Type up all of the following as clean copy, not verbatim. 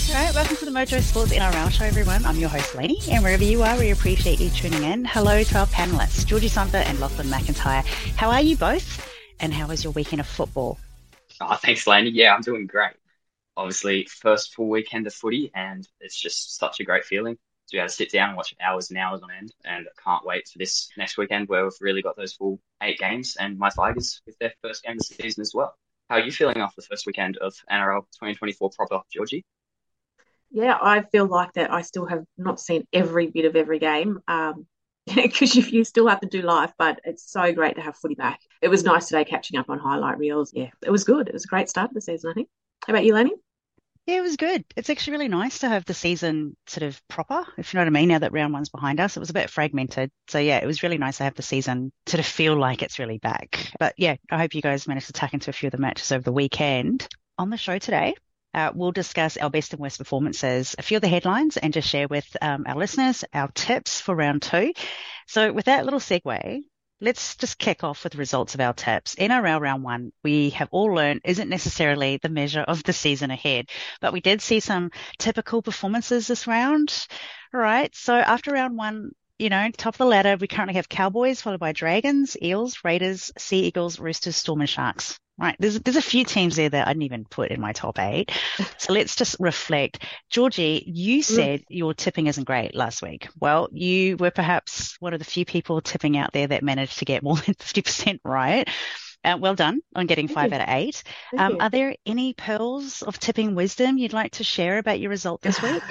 All right, welcome to the Mojo Sports NRL show, everyone. I'm your host, Lainey, and wherever you are, we appreciate you tuning in. Hello to our panelists, Georgie Sonder and Lachlan McIntyre. How are you both? And how was your weekend of football? Oh, thanks, Laney. Yeah, I'm doing great. Obviously, first full weekend of footy, and it's just such a great feeling to be able to sit down and watch hours and hours on end. And I can't wait for this next weekend where we've really got those full 8 games and my Tigers with their first game of the season as well. How are you feeling after the first weekend of NRL 2024 proper, Georgie? Yeah, I feel like that I still have not seen every bit of every game because you still have to do life, but it's so great to have footy back. It was nice today catching up on highlight reels. Yeah, it was good. It was a great start to the season, I think. How about you, Lenny? Yeah, it was good. It's actually really nice to have the season sort of proper, if you know what I mean, now that round one's behind us. It was a bit fragmented. So yeah, it was really nice to have the season sort of feel like it's really back. But yeah, I hope you guys managed to tuck into a few of the matches over the weekend. On the show today, we'll discuss our best and worst performances, a few of the headlines, and just share with our listeners our tips for round two. So with that little segue, let's just kick off with the results of our tips. NRL round one, we have all learned isn't necessarily the measure of the season ahead, but we did see some typical performances this round. All right. So after round one, top of the ladder, we currently have Cowboys followed by Dragons, Eels, Raiders, Sea Eagles, Roosters, Storm and Sharks. Right. There's a few teams there that I didn't even put in my top eight. So let's just reflect. Georgie, you said your tipping isn't great last week. Well, you were perhaps one of the few people tipping out there that managed to get more than 50% right. Well done on getting Thank five you. out of eight. Thank you. Are there any pearls of tipping wisdom you'd like to share about your result this week?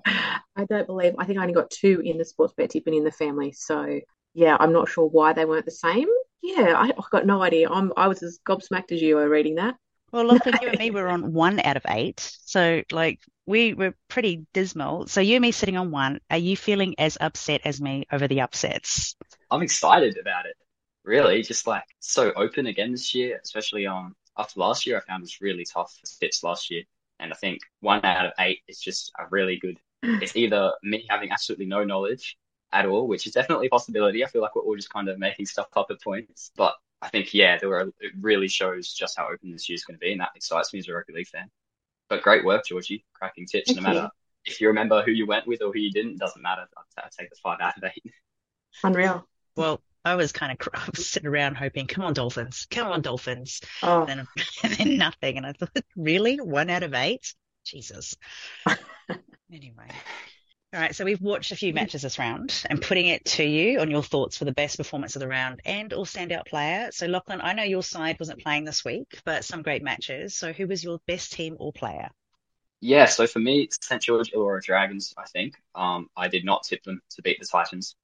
I think I only got two in the sports bet tipping in the family. So yeah, I'm not sure why they weren't the same. Yeah, I've got no idea. I was as gobsmacked as you were reading that. Well, Lachlan, you and me were on 1 out of 8. So, like, we were pretty dismal. So, you and me sitting on one, are you feeling as upset as me over the upsets? I'm excited about it. Really, just like so open again this year, especially after last year. I found this really tough for tips last year, and I think 1 out of 8 is just a really good. It's either me having absolutely no knowledge at all, which is definitely a possibility. I feel like we're all just kind of making stuff up at points, but I think yeah, it really shows just how open this year's going to be, and that excites me as a rugby league fan. But great work, Georgie, cracking tips. No Thank you. matter if you remember who you went with or who you didn't, doesn't matter. I'd take the 5 out of 8. Unreal. Well, I was I was sitting around hoping, come on, Dolphins, come on, Dolphins. Oh, And then, and then nothing. And I thought, really? 1 out of 8? Jesus. Anyway. All right, so we've watched a few matches this round and putting it to you on your thoughts for the best performance of the round and or standout player. So Lachlan, I know your side wasn't playing this week, but some great matches. So who was your best team or player? Yeah, so for me, it's St. George Illawarra Dragons, I think. I did not tip them to beat the Titans.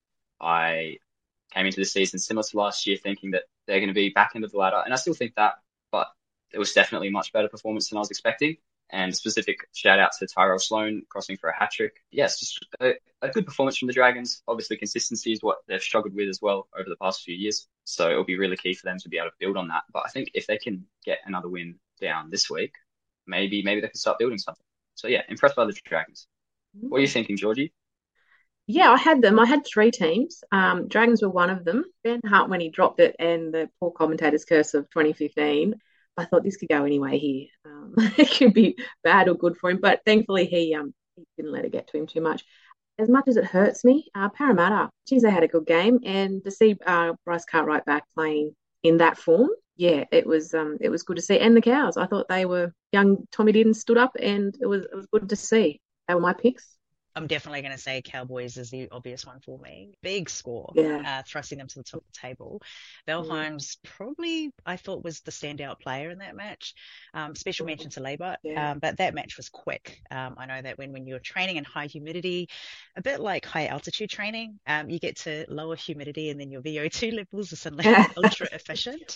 I came into the season similar to last year, thinking that they're going to be back end of the ladder, and I still think that, but it was definitely a much better performance than I was expecting. And specific shout out to Tyrell Sloan crossing for a hat trick. Yes, just a good performance from the Dragons. Obviously, consistency is what they've struggled with as well over the past few years. So it'll be really key for them to be able to build on that. But I think if they can get another win down this week, maybe they can start building something. So yeah, impressed by the Dragons. What are you thinking, Georgie? yeah, I had them. I had three teams. Dragons were one of them. Ben Hart, when he dropped it, and the poor commentator's curse of 2015. I thought this could go anyway here. It could be bad or good for him, but thankfully he didn't let it get to him too much. As much as it hurts me, Parramatta, geez, they had a good game, and to see Bryce Cartwright back playing in that form, yeah, it was good to see. And the Cows, I thought they were young. Tommy Dearden stood up, and it was good to see. They were my picks. I'm definitely going to say Cowboys is the obvious one for me. Big score, Yeah. thrusting them to the top of the table. Mm, Valheim's probably, I thought, was the standout player in that match. Special mention to Labour, yeah. but that match was quick. I know that when you're training in high humidity, a bit like high altitude training, you get to lower humidity and then your VO2 levels are suddenly ultra efficient.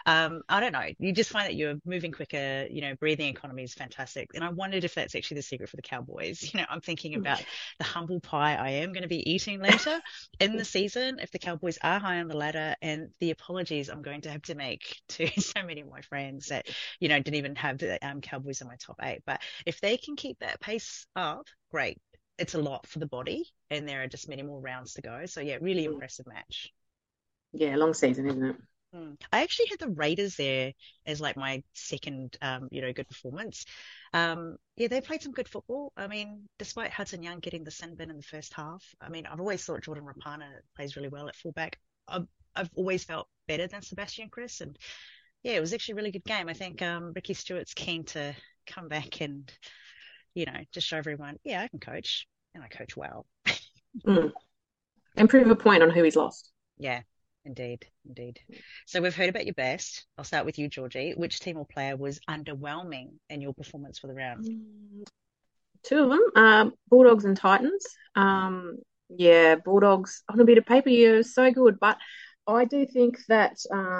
I don't know. You just find that you're moving quicker, breathing economy is fantastic. And I wondered if that's actually the secret for the Cowboys. I'm thinking about the humble pie I am going to be eating later in the season if the Cowboys are high on the ladder, and the apologies I'm going to have to make to so many of my friends that, didn't even have the Cowboys in my top eight. But if they can keep that pace up, great. It's a lot for the body, and there are just many more rounds to go. So, yeah, really impressive match. Yeah, long season, isn't it? I actually had the Raiders there as like my second, good performance. Yeah, they played some good football. I mean, despite Hudson Young getting the sin bin in the first half, I mean, I've always thought Jordan Rapana plays really well at fullback. I've always felt better than Sebastian Chris, and yeah, it was actually a really good game. I think Ricky Stewart's keen to come back and just show everyone, yeah, I can coach and I coach well. Mm. And prove a point on who he's lost. Yeah, indeed, indeed. So we've heard about your best. I'll start with you, Georgie. Which team or player was underwhelming in your performance for the round? Two of them, Bulldogs and Titans. Yeah, Bulldogs on a bit of paper, you're so good, but I do think that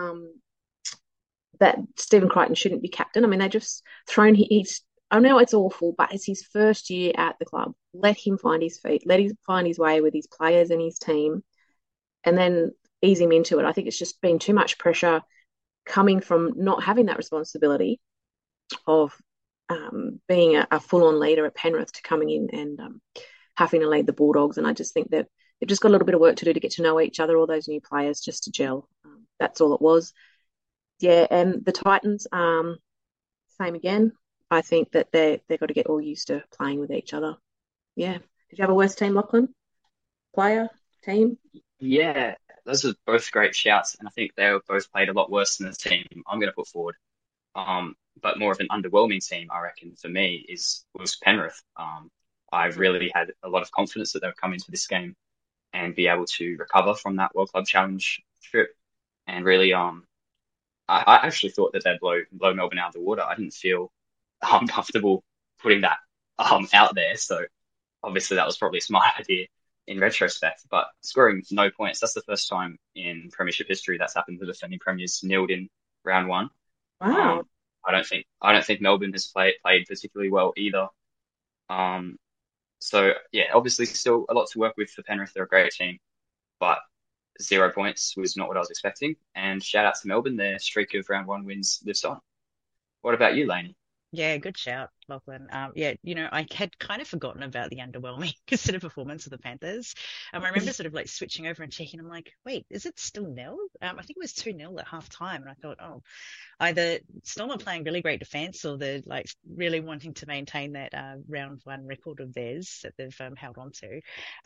that Stephen Crichton shouldn't be captain. I mean, they just thrown he's. I know it's awful, but it's his first year at the club. Let him find his feet. Let him find his way with his players and his team, and then ease him into it. I think it's just been too much pressure coming from not having that responsibility of being a full-on leader at Penrith to coming in and having to lead the Bulldogs. And I just think that they've just got a little bit of work to do to get to know each other, all those new players, just to gel. That's all it was. Yeah, and the Titans, same again. I think that they've got to get all used to playing with each other. Yeah. Did you have a worse team, Lachlan? Player, team? Yeah, those are both great shouts, and I think they were both played a lot worse than the team I'm going to put forward. But more of an underwhelming team, I reckon, for me was Penrith. I really had a lot of confidence that they would come into this game and be able to recover from that World Club Challenge trip, and really, I actually thought that they'd blow Melbourne out of the water. I didn't feel comfortable putting that out there, so obviously that was probably a smart idea in retrospect. But scoring no points, that's the first time in Premiership history that's happened. The defending premiers nilled in round one. Wow. Um, I don't think Melbourne has played particularly well either. Um, so yeah, obviously still a lot to work with for Penrith. They're a great team, but 0 points was not what I was expecting. And shout out to Melbourne, their streak of round one wins lives on. What about you, Lainey? Yeah, good shout, Lachlan. Yeah, I had kind of forgotten about the underwhelming sort of performance of the Panthers. I remember sort of like switching over and checking. I'm like, wait, is it still nil? I think it was 2-0 at half time. And I thought, oh, either Storm are playing really great defense or they're like really wanting to maintain that round one record of theirs that they've held on to,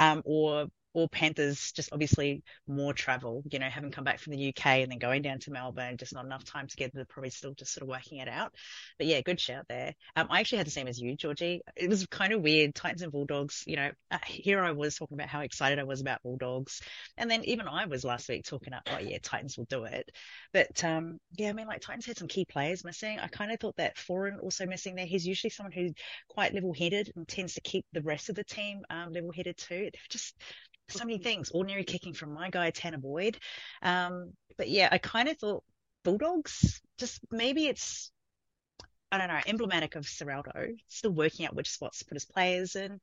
or Panthers just obviously more travel, having come back from the UK and then going down to Melbourne, just not enough time together. They're probably still just sort of working it out. But yeah, good shout there. I actually had the same as you, Georgie. It was kind of weird. Titans and Bulldogs, here I was talking about how excited I was about Bulldogs. And then even I was last week talking about, oh yeah, Titans will do it. But yeah, I mean, like Titans had some key players missing. I kind of thought that Foran also missing there. He's usually someone who's quite level-headed and tends to keep the rest of the team level-headed too. They're just so many things. Ordinary kicking from my guy Tanner Boyd. But yeah, I kind of thought Bulldogs, just maybe it's, I don't know, emblematic of Ciraldo, still working out which spots to put his players in.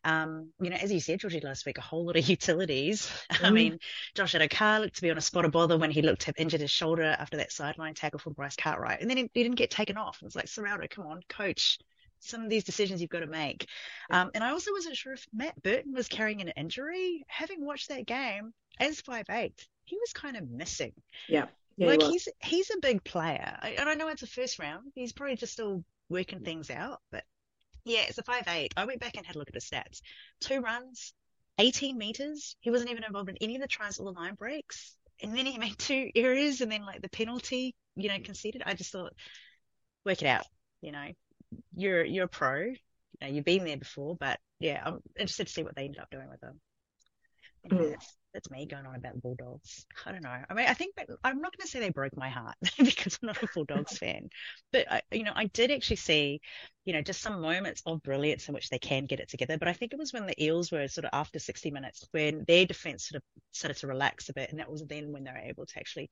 As you said, Georgie, last week, a whole lot of utilities. I mean, Josh Adokar looked to be on a spot of bother when he looked to have injured his shoulder after that sideline tackle from Bryce Cartwright. And then he didn't get taken off. It's like, Ciraldo, come on, coach. Some of these decisions you've got to make. And I also wasn't sure if Matt Burton was carrying an injury. Having watched that game as 5'8", he was kind of missing. Yeah. Yeah, Like he was. he's a big player. And I know it's a first round. He's probably just still working things out, but yeah, it's a 5'8". I went back and had a look at his stats. 2 runs, 18 meters. He wasn't even involved in any of the tries or the line breaks. And then he made 2 errors and then like the penalty, conceded. I just thought, work it out. You know, you're a pro. You've been there before, but yeah, I'm interested to see what they ended up doing with them. Anyway, Mm. that's me going on about the Bulldogs. I don't know. I mean, I think that I'm not going to say they broke my heart because I'm not a Bulldogs fan, but I did actually see, just some moments of brilliance in which they can get it together. But I think it was when the Eels were sort of after 60 minutes when their defense sort of started to relax a bit, and that was then when they were able to actually,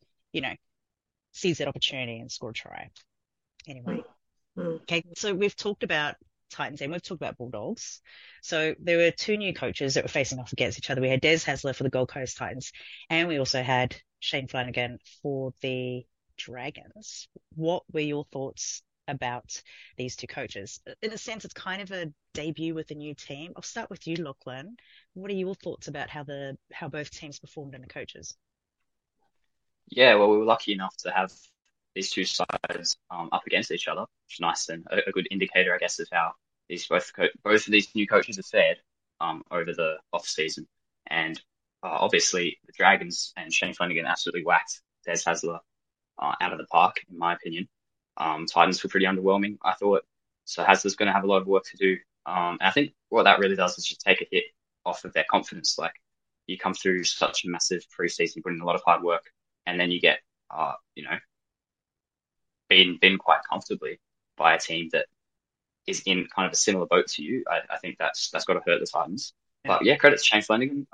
seize that opportunity and score a try. Mm. Anyway. Mm. Okay, so we've talked about Titans and we've talked about Bulldogs. So there were 2 new coaches that were facing off against each other. We had Des Hasler for the Gold Coast Titans, and we also had Shane Flanagan for the Dragons. What were your thoughts about these 2 coaches? In a sense, it's kind of a debut with a new team. I'll start with you, Lachlan. What are your thoughts about how both teams performed in the coaches? Yeah, well, we were lucky enough to have these two sides up against each other, which is nice and a good indicator, I guess, of how both of these new coaches have fared over the off season. And obviously, the Dragons and Shane Flanagan absolutely whacked Des Hasler out of the park, in my opinion. Titans were pretty underwhelming, I thought. So Hasler's going to have a lot of work to do. And I think what that really does is just take a hit off of their confidence. Like you come through such a massive preseason, put in a lot of hard work, and then you get, you know, being quite comfortably by a team that is in kind of a similar boat to you. I think that's got to hurt the Titans. Yeah. But yeah, credit to Shane Flanagan.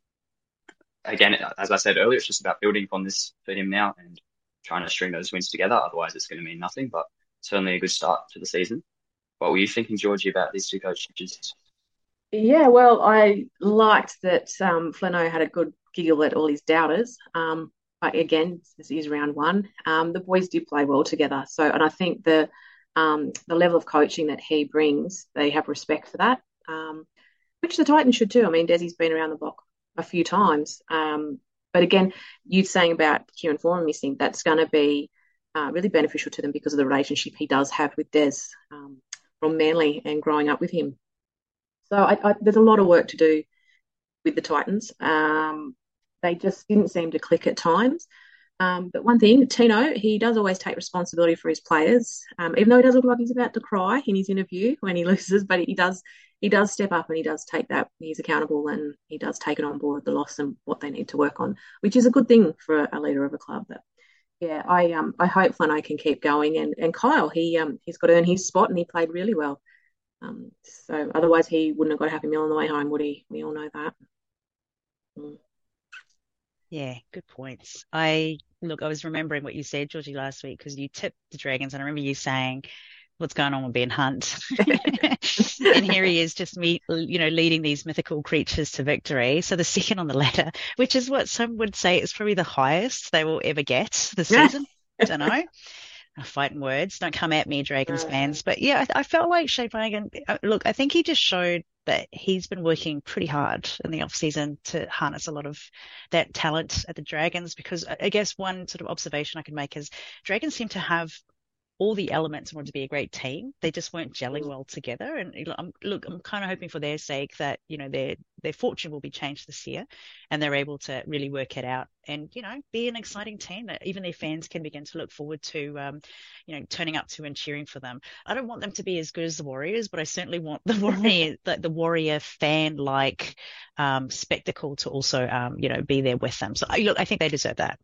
Again, as I said earlier, it's just about building upon this for him now and trying to string those wins together. Otherwise, it's going to mean nothing. But certainly a good start to the season. What were you thinking, Georgie, about these two coaches? Yeah, well, I liked that Flano had a good giggle at all his doubters. But again, this is round one. The boys did play well together. So, and I think the level of coaching that he brings, they have respect for that, which the Titans should too. I mean, Desi's been around the block a few times. But again, you saying about Kieran Foran missing, that's going to be really beneficial to them because of the relationship he does have with Des from Manly and growing up with him. So there's a lot of work to do with the Titans. They just didn't seem to click at times. But one thing, Tino, he does always take responsibility for his players, even though he does look like he's about to cry in his interview when he loses. But he does step up and he does take that. He's accountable and he does take it on board the loss and what they need to work on, which is a good thing for a leader of a club. But yeah, I hope Flano can keep going and Kyle he's got to earn his spot and he played really well. So otherwise he wouldn't have got a happy meal on the way home, would he? We all know that. Mm. Yeah, good points. I was remembering what you said, Georgie, last week because you tipped the Dragons, and I remember you saying, "What's going on with Ben Hunt?" And here he is, just leading these mythical creatures to victory. So the second on the ladder, which is what some would say is probably the highest they will ever get this season. Don't know. Fighting words. Don't come at me, Dragons fans. But yeah, I felt like Shane Flanagan, look, I think he just showed that he's been working pretty hard in the off season to harness a lot of that talent at the Dragons because I guess one sort of observation I can make is Dragons seem to have all the elements in order to be a great team. They just weren't gelling well together. And I'm kind of hoping for their sake that their fortune will be changed this year, and they're able to really work it out and be an exciting team that even their fans can begin to look forward to, turning up to and cheering for them. I don't want them to be as good as the Warriors, but I certainly want the Warrior fan like spectacle to also be there with them. So I think they deserve that.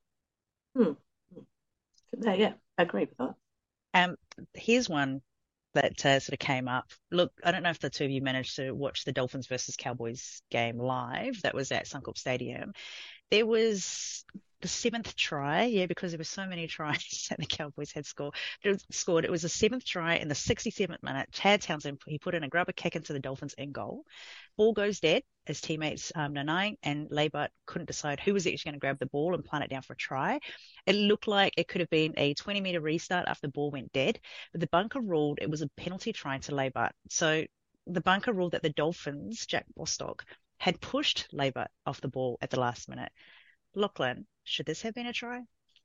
Yeah, I agree with that. Here's one that sort of came up. Look, I don't know if the two of you managed to watch the Dolphins versus Cowboys game live. That was at Suncorp Stadium. There was the seventh try, because there were so many tries that the Cowboys had scored. It was the seventh try in the 67th minute. Chad Townsend, he put in a grubber kick into the Dolphins in goal. Ball goes dead. His teammates Nanai and Leibert couldn't decide who was actually going to grab the ball and plant it down for a try. It looked like it could have been a 20-meter restart after the ball went dead, but the bunker ruled it was a penalty try to Leibert. So the bunker ruled that the Dolphins, Jack Bostock, had pushed Leibert off the ball at the last minute. Lachlan, should this have been a try?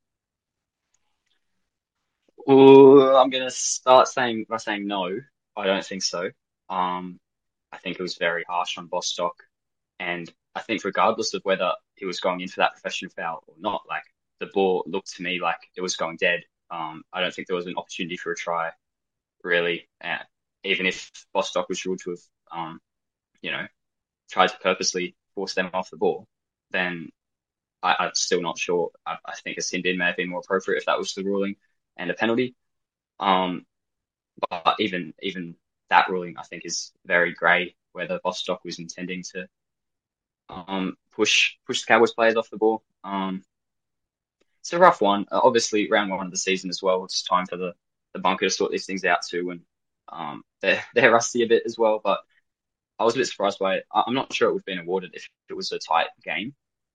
Oh, I'm going to start by saying no. I don't think so. I think it was very harsh on Bostock. And I think regardless of whether he was going in for that professional foul or not, like the ball looked to me like it was going dead. I don't think there was an opportunity for a try, really. Even if Bostock was ruled to have, tried to purposely force them off the ball, then I'm still not sure. I think a sin bin may have been more appropriate if that was the ruling and a penalty. But even that ruling, I think, is very grey. Whether Bostock was intending to push the Cowboys players off the ball. It's a rough one. Obviously, round one of the season as well. It's time for the bunker to sort these things out too, and they're rusty a bit as well. But I was a bit surprised by it. I'm not sure it would have been awarded if it was a tight game.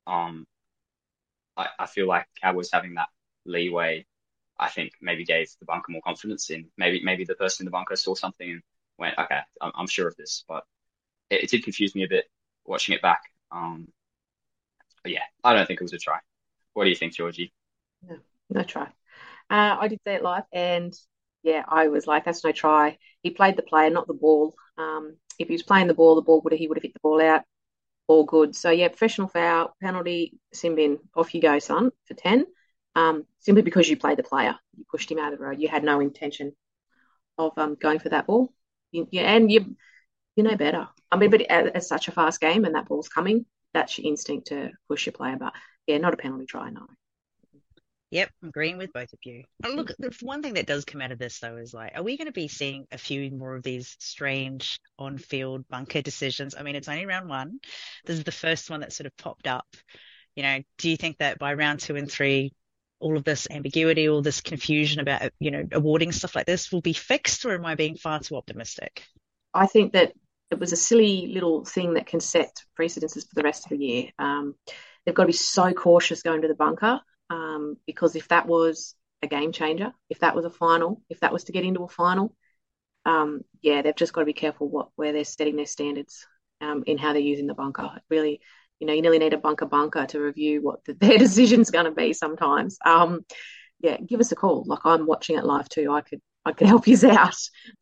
I feel like Cowboys having that leeway, I think maybe gave the bunker more confidence in maybe the person in the bunker saw something and went, okay, I'm sure of this. But it did confuse me a bit watching it back. But yeah, I don't think it was a try. What do you think, Georgie? No, no try. I did see it live, and yeah, I was like, "That's no try." He played the player, not the ball. If he was playing the ball would he would have hit the ball out. All good. So yeah, professional foul, penalty, sin bin, off you go, son, for 10. Simply because you played the player, you pushed him out of the road. You had no intention of going for that ball. And you know better. I mean, but it's such a fast game, and that ball's coming. That's your instinct to push your player. But yeah, not a penalty try, no. Yep, I'm agreeing with both of you. Look, the one thing that does come out of this though is like, are we going to be seeing a few more of these strange on-field bunker decisions? I mean, it's only round one. This is the first one that sort of popped up. Do you think that by round two and three, all of this ambiguity, all this confusion about, awarding stuff like this will be fixed, or am I being far too optimistic? I think that it was a silly little thing that can set precedences for the rest of the year. They've got to be so cautious going to the bunker because if that was a game changer, if that was a final, if that was to get into a final, yeah, they've just got to be careful where they're setting their standards in how they're using the bunker. Really, you nearly need a bunker to review what their decision's going to be sometimes. Yeah, give us a call. Like I'm watching it live too. I could help you out.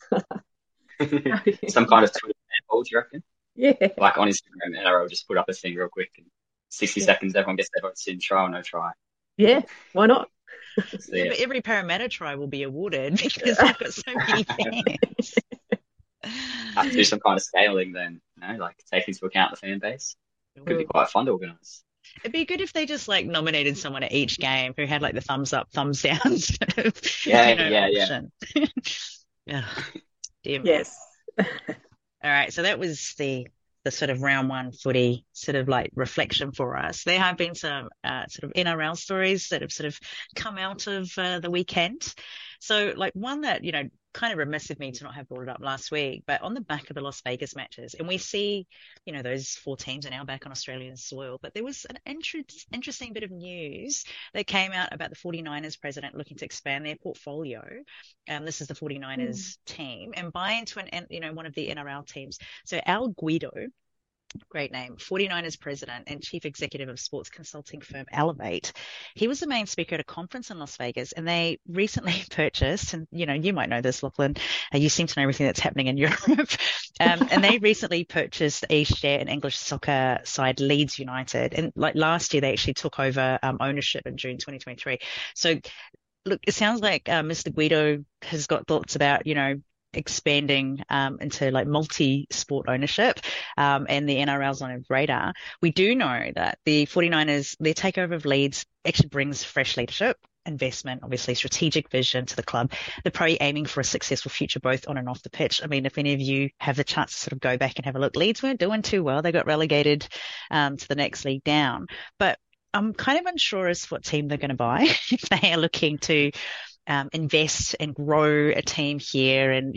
Some kind of Twitter poll, do you reckon? Yeah, Like on Instagram, NRL just put up a thing real quick, and 60 yeah, seconds, everyone gets their votes in, try or no try. yeah. Why not? So Yeah, yeah, but every Parramatta try will be awarded because they've got so many fans. have to do some kind of scaling then, like take into account the fan base. Could be quite fun to organise. It'd be good if they just like nominated someone at each game who had like the thumbs up, thumbs down sort of, Yeah. option. Yeah, dear me. Yes. All right, so that was the sort of round one footy sort of like reflection for us. There have been some sort of NRL stories that have sort of come out of the weekend. So like one that, kind of remiss of me to not have brought it up last week, but on the back of the Las Vegas matches, and we see, those four teams are now back on Australian soil, but there was an interesting bit of news that came out about the 49ers president looking to expand their portfolio. This is the 49ers team and buy into one of the NRL teams. So Al Guido, great name, 49ers president and chief executive of sports consulting firm Elevate. He was the main speaker at a conference in Las Vegas, and they recently purchased, and you might know this, Lachlan, you seem to know everything that's happening in Europe, and they recently purchased a share in English soccer side Leeds United. And like last year, they actually took over ownership in June 2023. So look, it sounds like Mr. Guido has got thoughts about, expanding into like multi-sport ownership and the NRL's on his radar. We do know that the 49ers, their takeover of Leeds actually brings fresh leadership, investment, obviously strategic vision to the club. They're probably aiming for a successful future both on and off the pitch. I mean, if any of you have the chance to sort of go back and have a look, Leeds weren't doing too well. They got relegated to the next league down. But I'm kind of unsure as to what team they're going to buy if they are looking to invest and grow a team here and,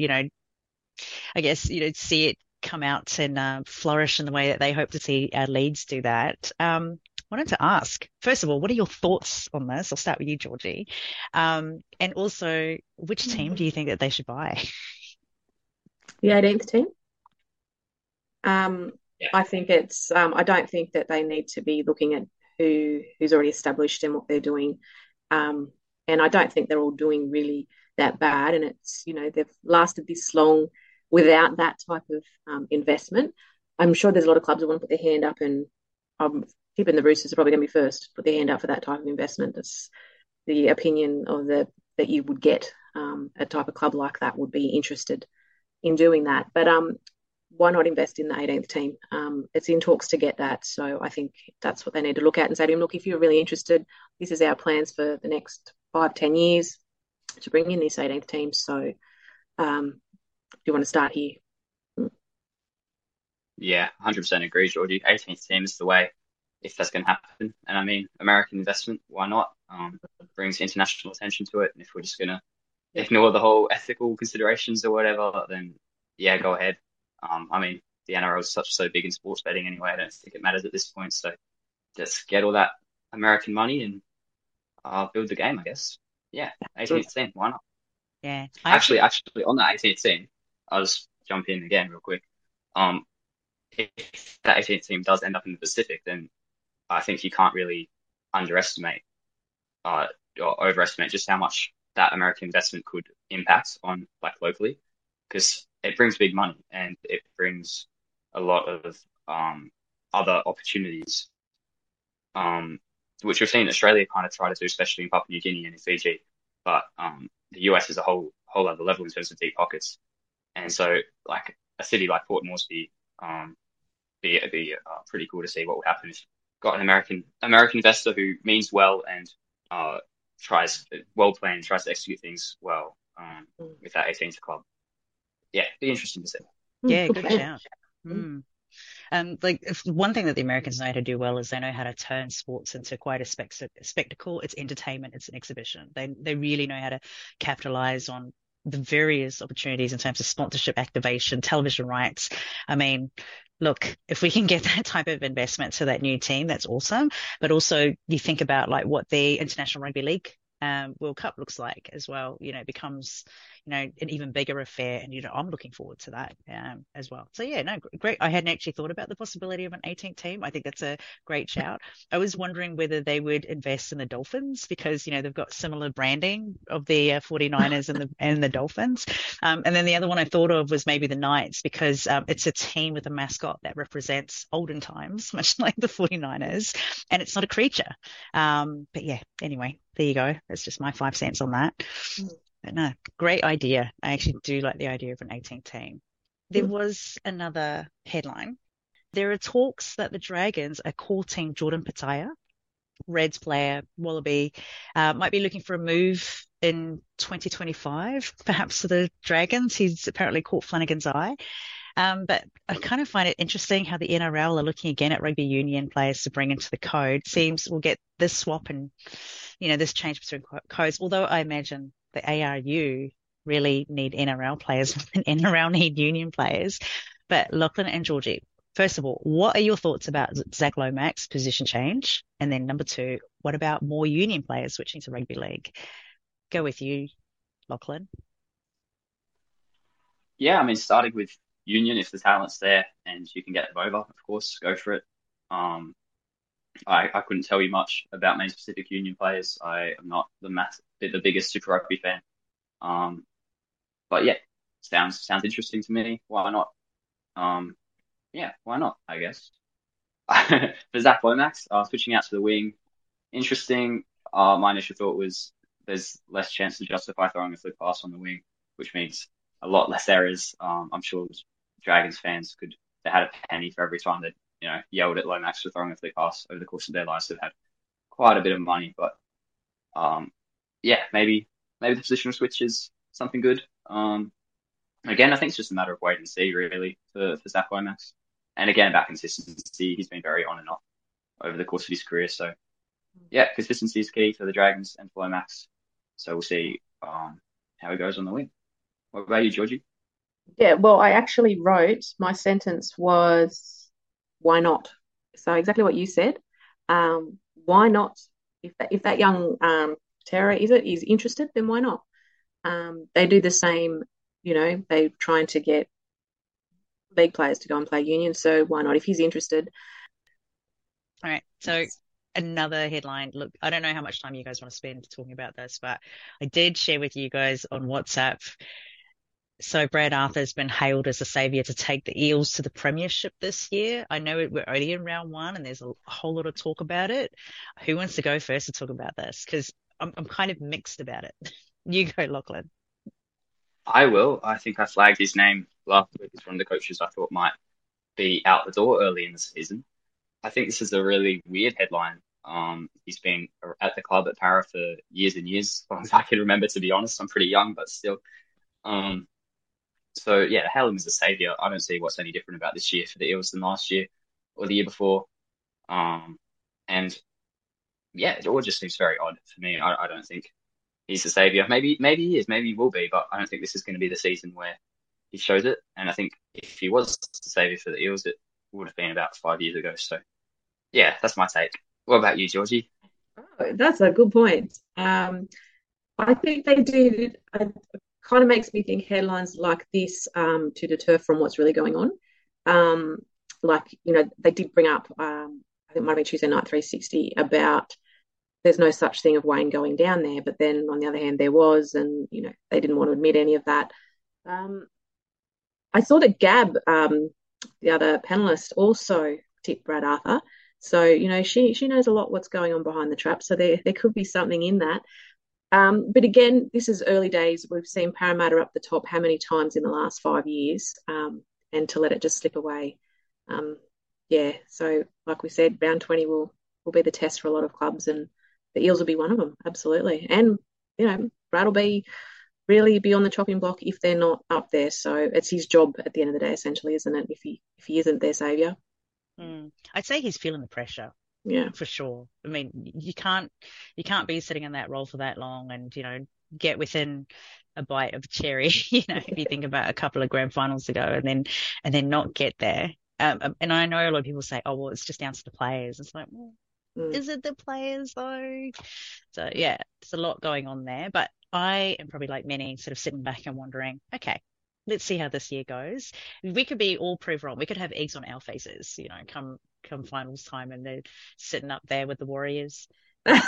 I guess, see it come out and flourish in the way that they hope to see our Leeds do that. Wanted to ask, first of all, what are your thoughts on this? I'll start with you, Georgie. And also, which team do you think that they should buy? The 18th team. Yeah. I think I don't think that they need to be looking at who's already established and what they're doing. And I don't think they're all doing really that bad. And they've lasted this long without that type of investment. I'm sure there's a lot of clubs that want to put their hand up, and I'm tipping the Roosters are probably going to be first to put their hand up for that type of investment. That's the opinion that you would get. A type of club like that would be interested in doing that. But why not invest in the 18th team? It's in talks to get that. So I think that's what they need to look at and say to him, look, if you're really interested, this is our plans for the next 5-10 years to bring in this 18th team. So do you want to start here? Yeah, 100% agree, Georgie. 18th team is the way if that's going to happen. And I mean, American investment, why not? Brings international attention to it. And if we're just going to ignore the whole ethical considerations or whatever, then yeah, go ahead. I mean, the NRL is so big in sports betting anyway. I don't think it matters at this point. So just get all that American money and build the game, I guess. Yeah, 18th team, why not? Yeah. Actually, on that 18th team, I'll just jump in again real quick. If that 18th team does end up in the Pacific, then I think you can't really underestimate overestimate just how much that American investment could impact on like locally, because it brings big money and it brings a lot of other opportunities, um, which we've seen Australia kind of try to do, especially in Papua New Guinea and in Fiji. But the US is a whole other level in terms of deep pockets, and so like a city like Port Moresby, pretty cool to see what will happen if got an American investor who means well and tries well planned, tries to execute things well with that 18th club. Yeah, be interesting to see. Yeah, Good good plan. shout. Mm. One thing that the Americans know how to do well is they know how to turn sports into quite a spectacle. It's entertainment. It's an exhibition. They really know how to capitalize on the various opportunities in terms of sponsorship, activation, television rights. I mean, look, if we can get that type of investment to that new team, that's awesome. But also, you think about like what the International Rugby League World Cup looks like as well. Becomes an even bigger affair, and I'm looking forward to that as well. So yeah, no, great. I hadn't actually thought about the possibility of an 18th team. I think that's a great shout. I was wondering whether they would invest in the Dolphins because they've got similar branding of the 49ers and the Dolphins. And then the other one I thought of was maybe the Knights because it's a team with a mascot that represents olden times, much like the 49ers, and it's not a creature. But yeah, anyway, there you go. That's just my 5 cents on that. But no, great idea. I actually do like the idea of an 18th team. There was another headline. There are talks that the Dragons are courting Jordan Petaia, Reds player, Wallaby, might be looking for a move in 2025, perhaps to the Dragons. He's apparently caught Flanagan's eye. But I kind of find it interesting how the NRL are looking again at rugby union players to bring into the code. Seems we'll get this swap and, this change between codes, although I imagine the ARU really need NRL players and NRL need union players. But Lachlan and Georgie, first of all, what are your thoughts about Zach Lomax's position change? And then number two, what about more union players switching to rugby league? Go with you, Lachlan. Yeah, I mean, starting with Union, if the talent's there and you can get them over, of course, go for it. I couldn't tell you much about main specific Union players. I am not the biggest Super Rugby fan. But yeah, sounds interesting to me. Why not? Yeah, why not? I guess. For Zach Lomax, switching out to the wing, interesting. My initial thought was there's less chance to justify throwing a flick pass on the wing, which means a lot less errors. I'm sure Dragons fans they had a penny for every time that yelled at Lomax for throwing a flick pass over the course of their lives. They've had quite a bit of money, but yeah, maybe the positional switch is something good. Again, I think it's just a matter of wait and see, really, for Zach Lomax. And again, about consistency, he's been very on and off over the course of his career. So yeah, consistency is key for the Dragons and for Lomax. So we'll see how he goes on the wing. What about you, Georgie? Yeah, well, I actually wrote my sentence was why not? So exactly what you said. Why not? If that young Tara is interested, then why not? They do the same, they're trying to get league players to go and play union, so why not if he's interested? All right, so another headline. Look, I don't know how much time you guys want to spend talking about this, but I did share with you guys on WhatsApp. So Brad Arthur's been hailed as a saviour to take the Eels to the premiership this year. I know we're only in round one and there's a whole lot of talk about it. Who wants to go first to talk about this? Because I'm kind of mixed about it. You go, Lachlan. I will. I think I flagged his name last week as one of the coaches I thought might be out the door early in the season. I think this is a really weird headline. He's been at the club at Para for years and years, as long as I can remember, to be honest. I'm pretty young, but still. So yeah, hail him as a saviour. I don't see what's any different about this year for the Eels than last year or the year before. And yeah, it all just seems very odd for me. I don't think he's the saviour. Maybe he is, maybe he will be, but I don't think this is going to be the season where he shows it. And I think if he was the saviour for the Eels, it would have been about 5 years ago. So yeah, that's my take. What about you, Georgie? Oh, that's a good point. I think they did. It kind of makes me think headlines like this to deter from what's really going on. They did bring up, I think it might have been Tuesday Night 360 about there's no such thing of Wayne going down there. But then on the other hand, there was, and they didn't want to admit any of that. Um, I saw that Gab, the other panelist, also tipped Brad Arthur. So she knows a lot what's going on behind the trap. So there could be something in that. But again, this is early days. We've seen Parramatta up the top how many times in the last 5 years, and to let it just slip away. Um, yeah, so like we said, round 20 will be the test for a lot of clubs, and the Eels will be one of them, absolutely. And Brad will really be on the chopping block if they're not up there. So it's his job at the end of the day, essentially, isn't it? If he isn't their saviour. I'd say he's feeling the pressure. Yeah. For sure. I mean, you can't be sitting in that role for that long and, get within a bite of a cherry, if you think about a couple of grand finals ago and then not get there. And I know a lot of people say, oh, well, it's just down to the players. It's like, well, is it the players though? So yeah, there's a lot going on there, but I am probably like many sort of sitting back and wondering, okay, let's see how this year goes. We could be all proved wrong. We could have eggs on our faces, come finals time, and they're sitting up there with the Warriors. But,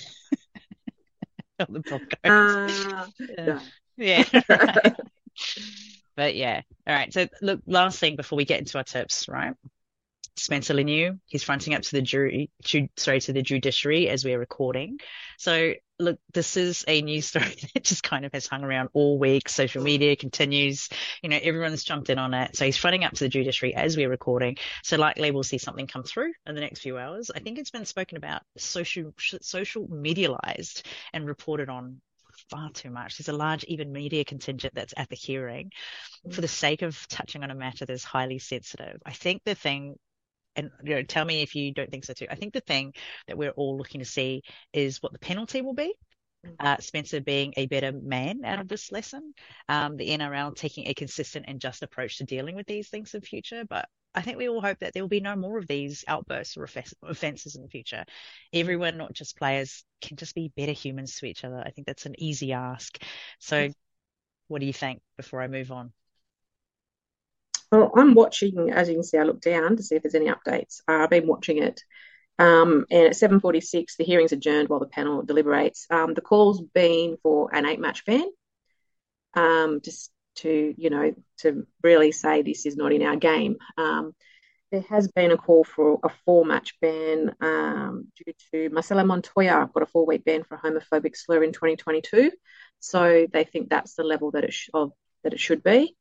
the Broncos. No. Yeah. Right. But yeah. All right. So look, last thing before we get into our tips, right? Spencer Leniu, he's fronting up to the judiciary as we're recording. So look, this is a news story that just kind of has hung around all week. Social media continues, everyone's jumped in on it. So he's fronting up to the judiciary as we're recording. So likely we'll see something come through in the next few hours. I think it's been spoken about, social medialized and reported on far too much. There's a large even media contingent that's at the hearing for the sake of touching on a matter that's highly sensitive. I think the thing, and tell me if you don't think so too, I think the thing that we're all looking to see is what the penalty will be. Spencer being a better man out of this lesson, the NRL taking a consistent and just approach to dealing with these things in future. But I think we all hope that there will be no more of these outbursts or offences in the future. Everyone, not just players, can just be better humans to each other. I think that's an easy ask. So what do you think before I move on? Well, I'm watching, as you can see, I look down to see if there's any updates. I've been watching it. And at 7:46, the hearing's adjourned while the panel deliberates. The call's been for an 8-match ban, just to really say this is not in our game. There has been a call for a 4-match ban due to Marcelo Montoya got a 4-week ban for a homophobic slur in 2022. So they think that's the level that it should be.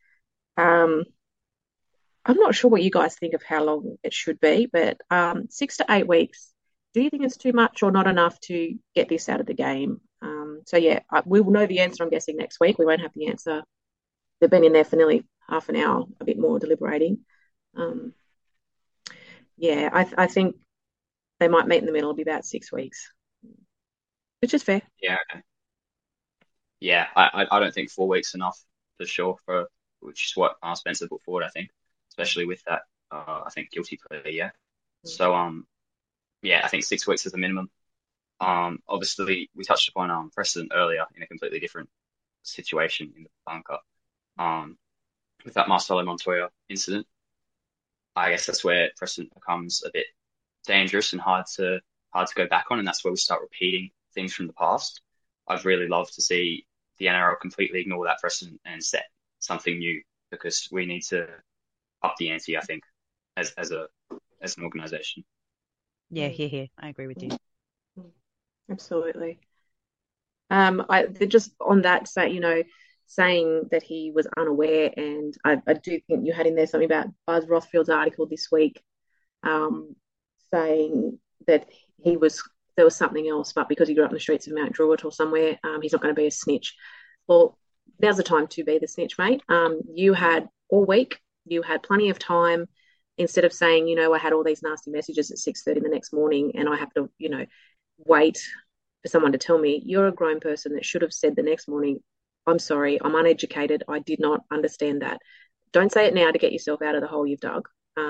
I'm not sure what you guys think of how long it should be, but 6 to 8 weeks, do you think it's too much or not enough to get this out of the game? So, yeah, we will know the answer, I'm guessing, next week. We won't have the answer. They've been in there for nearly half an hour, a bit more deliberating. Yeah, I think they might meet in the middle. It'll be about 6 weeks, which is fair. Yeah. Okay. Yeah, I don't think 4 weeks enough for sure, which is what Spencer put forward, I think, especially with that, I think guilty plea, yeah. So, yeah, I think 6 weeks is the minimum. Obviously, we touched upon precedent earlier in a completely different situation in the bunker. With that Marcelo Montoya incident, I guess that's where precedent becomes a bit dangerous and hard to go back on, and that's where we start repeating things from the past. I'd really love to see the NRL completely ignore that precedent and set something new, because we need to up the ante, I think, as an organisation. Yeah, here. I agree with you. Absolutely. Just on that, saying that he was unaware, and I do think you had in there something about Buzz Rothfield's article this week, saying that there was something else, but because he grew up in the streets of Mount Druitt or somewhere, he's not going to be a snitch. Well, now's the time to be the snitch, mate. You had all week, you had plenty of time. Instead of saying, I had all these nasty messages at 6:30 the next morning and I have to, wait for someone to tell me, you're a grown person that should have said the next morning, I'm sorry, I'm uneducated, I did not understand that. Don't say it now to get yourself out of the hole you've dug.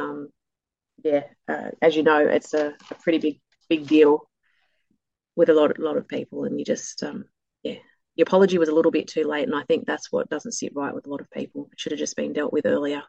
As you know, it's a pretty big deal with a lot of people, and you just, your apology was a little bit too late, and I think that's what doesn't sit right with a lot of people. It should have just been dealt with earlier.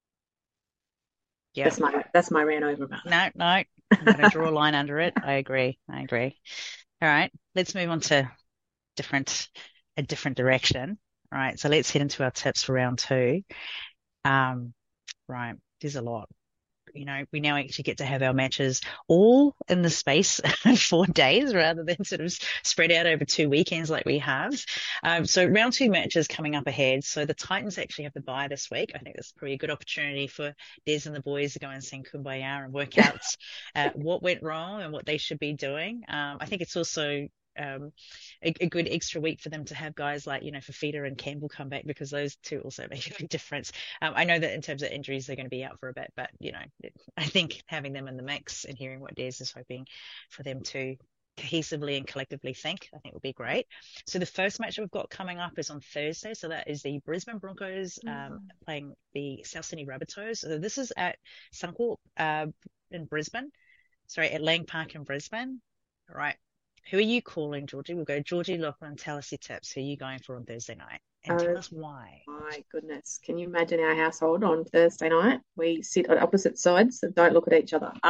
Yeah, that's my rant over about that. No, I'm going to draw a line under it. I agree. All right, let's move on to different a different direction. All right, so let's head into our tips for round two. Um, right, there's a lot. We now actually get to have our matches all in the space of 4 days rather than sort of spread out over 2 weekends like we have. So round two matches coming up ahead. So the Titans actually have the bye this week. I think that's probably a good opportunity for Des and the boys to go and sing Kumbaya and work out what went wrong and what they should be doing. I think it's also um, a good extra week for them to have guys like, Fafita and Campbell come back because those two also make a big difference. I know that in terms of injuries, they're going to be out for a bit, but I think having them in the mix and hearing what Des is hoping for them to cohesively and collectively think, I think will be great. So the first match that we've got coming up is on Thursday. So that is the Brisbane Broncos playing the South Sydney Rabbitohs. So this is at Suncorp in Brisbane. Sorry, at Lang Park in Brisbane. All right. Who are you calling, Georgie? We'll go Georgie, Lachlan, tell us your tips. Who are you going for on Thursday night? And tell us why. My goodness. Can you imagine our household on Thursday night? We sit on opposite sides and don't look at each other.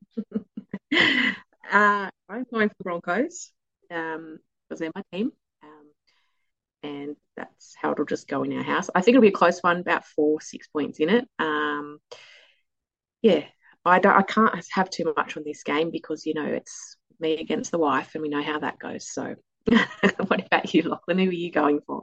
I'm going for the Broncos because they're my team. And that's how it'll just go in our house. I think it'll be a close one, about 4-6 points in it. Yeah, I can't have too much on this game because, it's me against the wife and we know how that goes. So what about you, Lachlan? Who are you going for?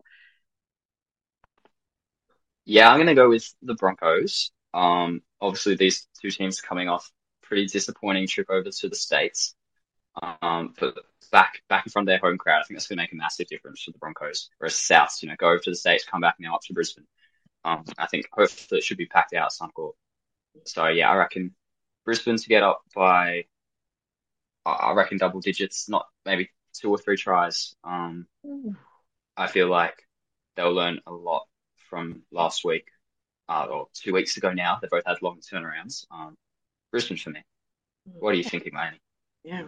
Yeah, I'm going to go with the Broncos. Obviously, these two teams are coming off pretty disappointing trip over to the States. But back in front of their home crowd, I think that's going to make a massive difference for the Broncos. Whereas Souths, go over to the States, come back now up to Brisbane. I think hopefully it should be packed out at Suncorp. So yeah, I reckon Brisbane to get up by, I reckon double digits, not maybe 2 or 3 tries. I feel like they'll learn a lot from last week, or 2 weeks ago now. They both had long turnarounds. Brisbane for me. What are you thinking, Laney? Yeah.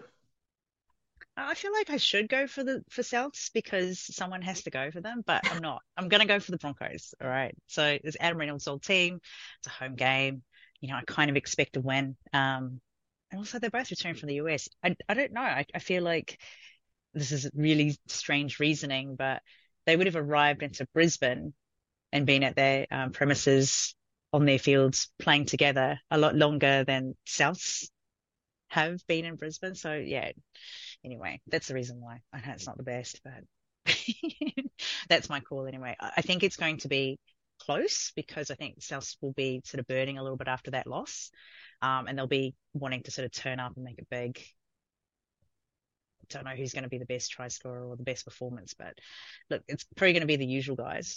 I feel like I should go for Souths because someone has to go for them, but I'm not. I'm going to go for the Broncos. All right. So it's Adam Reynolds' old team. It's a home game. I kind of expect a win. And also they're both returned from the US. I don't know. I feel like this is really strange reasoning, but they would have arrived into Brisbane and been at their premises on their fields playing together a lot longer than Souths have been in Brisbane. So yeah, anyway, that's the reason why. I know it's not the best, but that's my call anyway. I think it's going to be close because I think Souths will be sort of burning a little bit after that loss. And they'll be wanting to sort of turn up and make it big. Don't know who's going to be the best try scorer or the best performance, but look, it's probably going to be the usual guys.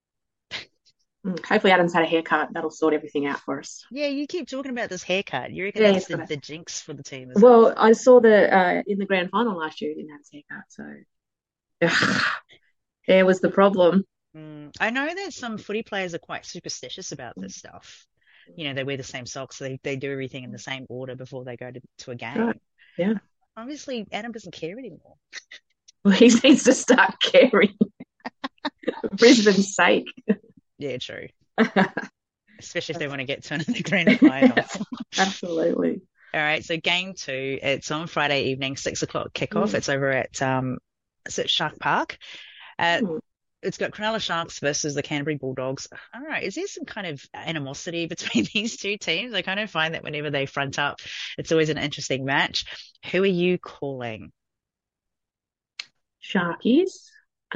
Hopefully Adam's had a haircut. That'll sort everything out for us. Yeah, you keep talking about this haircut. You reckon that's the jinx for the team? Well, I saw in the grand final last year he didn't have his haircut, so there was the problem. I know that some footy players are quite superstitious about this stuff. They wear the same socks, so they do everything in the same order before they go to a game. Right. Yeah. Obviously, Adam doesn't care anymore. Well, he needs to start caring for Brisbane's sake. Yeah, true. Especially if they want to get to another grand final. Absolutely. All right, so game two, it's on Friday evening, 6 o'clock kickoff. It's over at Shark Park. It's got Cronulla Sharks versus the Canterbury Bulldogs. I don't know, is there some kind of animosity between these two teams? I kind of find that whenever they front up, it's always an interesting match. Who are you calling? Sharkies.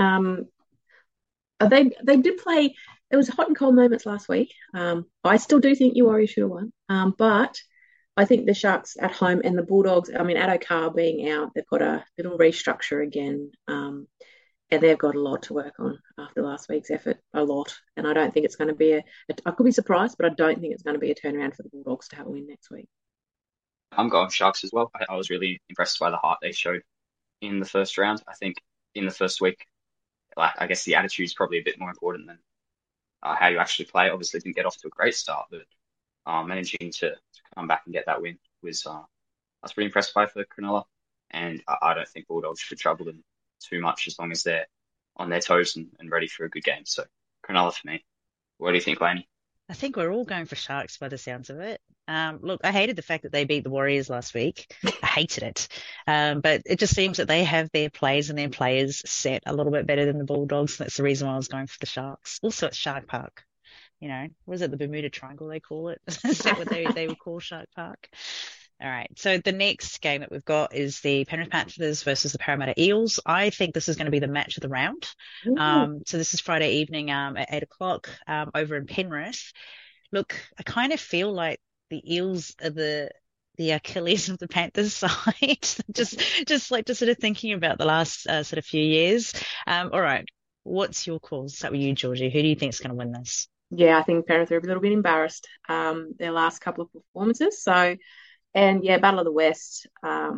They did play. There was hot and cold moments last week. I still do think URI should have won. But I think the Sharks at home and the Bulldogs, Addo Carr being out, they've got a little restructure again. And they've got a lot to work on after last week's effort, a lot. And I don't think it's going to be I could be surprised, but I don't think it's going to be a turnaround for the Bulldogs to have a win next week. I'm going Sharks as well. I was really impressed by the heart they showed in the first round. I think in the first week, I guess the attitude is probably a bit more important than how you actually play. Obviously, didn't get off to a great start, but managing to come back and get that win I was pretty impressed by for Cronulla. And I don't think Bulldogs should trouble them too much as long as they're on their toes and ready for a good game. So Cronulla for me. What do you think, Laney? I think we're all going for Sharks by the sounds of it. Look, I hated the fact that they beat the Warriors last week. I hated it. But it just seems that they have their plays and their players set a little bit better than the Bulldogs. That's the reason why I was going for the Sharks. Also, it's Shark Park. Was it the Bermuda Triangle they call it? Is that what they would call Shark Park? All right. So the next game that we've got is the Penrith Panthers versus the Parramatta Eels. I think this is going to be the match of the round. So this is Friday evening at 8 o'clock over in Penrith. Look, I kind of feel like the Eels are the Achilles of the Panthers side. just sort of thinking about the last sort of few years. All right. What's your call? Start with you, Georgie. Who do you think is going to win this? Yeah, I think Penrith are a little bit embarrassed their last couple of performances. And yeah, Battle of the West.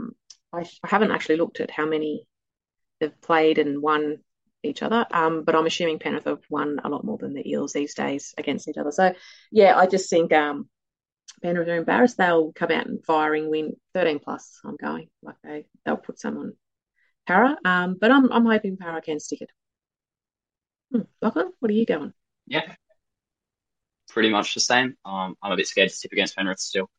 I haven't actually looked at how many they've played and won each other, but I'm assuming Penrith have won a lot more than the Eels these days against each other. So yeah, I just think Penrith are embarrassed. They'll come out and firing, win 13 plus. I'm going like they'll put some on Para. But I'm hoping Para can stick it. Lachlan, what are you going? Yeah, pretty much the same. I'm a bit scared to tip against Penrith still.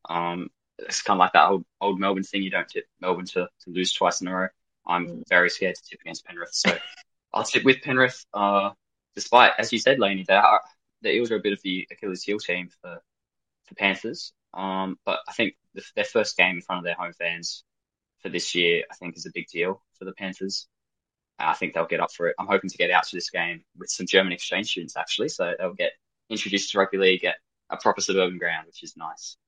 It's kind of like that old Melbourne thing. You don't tip Melbourne to lose twice in a row. I'm very scared to tip against Penrith, so I'll tip with Penrith. Despite, as you said, Laney, the Eels are a bit of the Achilles heel team for Panthers. But I think their first game in front of their home fans for this year, I think, is a big deal for the Panthers. I think they'll get up for it. I'm hoping to get out to this game with some German exchange students, actually, so they'll get introduced to rugby league at a proper suburban ground, which is nice.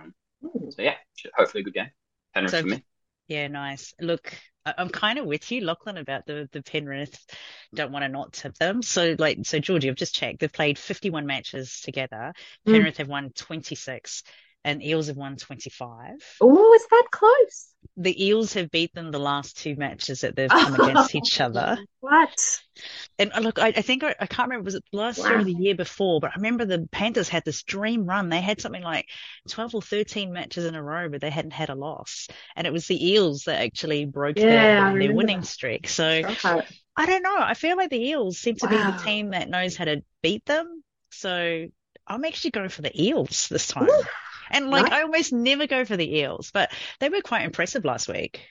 So yeah, hopefully a good game. Penrith for me. Yeah, nice. Look, I'm kind of with you, Lachlan, about the Penrith. Don't want to not tip them. So Georgie, I've just checked. They've played 51 matches together. Penrith have won 26, and Eels have won 25. Oh, is that close? The Eels have beat them the last two matches that they've come against each other. What? And look, I think I can't remember, was it last year or the year before, but I remember the Panthers had this dream run. They had something like 12 or 13 matches in a row, but they hadn't had a loss. And it was the Eels that actually broke their winning streak. So I don't know. I feel like the Eels seem to be the team that knows how to beat them. So I'm actually going for the Eels this time. Ooh. And I almost never go for the Eels, but they were quite impressive last week.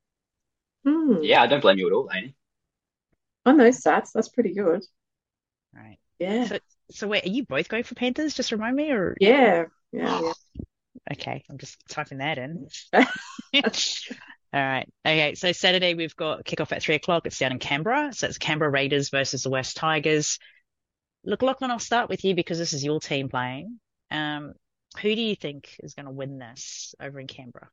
Yeah, I don't blame you at all, Amy. On those stats, that's pretty good. Right. Yeah. So wait, are you both going for Panthers? Just remind me, or yeah. Okay, I'm just typing that in. All right. Okay, so Saturday we've got kickoff at 3 o'clock. It's down in Canberra, so it's Canberra Raiders versus the West Tigers. Look, Lachlan, I'll start with you because this is your team playing. Who do you think is going to win this over in Canberra?